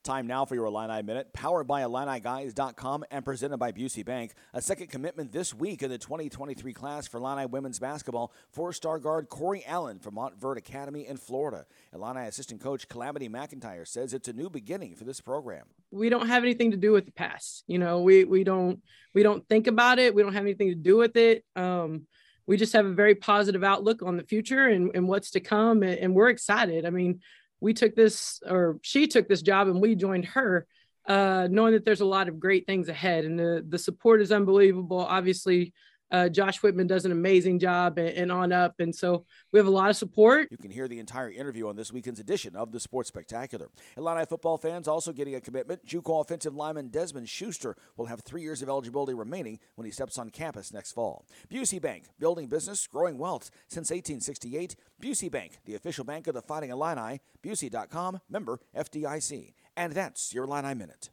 Time now for your Illini Minute, powered by IlliniGuys.com and presented by Busey Bank. A second commitment this week in the 2023 class for Illini women's basketball, four-star guard Corey Allen from Montverde Academy in Florida. Illini assistant coach Calamity McIntyre says it's a new beginning for this program. We don't have anything to do with the past. You know, we don't think about it. We don't have anything to do with it. We just have a very positive outlook on the future and what's to come. And we're excited. I mean, she took this job and we joined her, knowing that there's a lot of great things ahead, and the support is unbelievable. Obviously, Josh Whitman does an amazing job and on up. And so we have a lot of support. You can hear the entire interview on this weekend's edition of the Sports Spectacular. Illini football fans also getting a commitment. JUCO offensive lineman Desmond Schuster will have 3 years of eligibility remaining when he steps on campus next fall. Busey Bank, building business, growing wealth since 1868. Busey Bank, the official bank of the Fighting Illini. Busey.com, member FDIC. And that's your Illini Minute.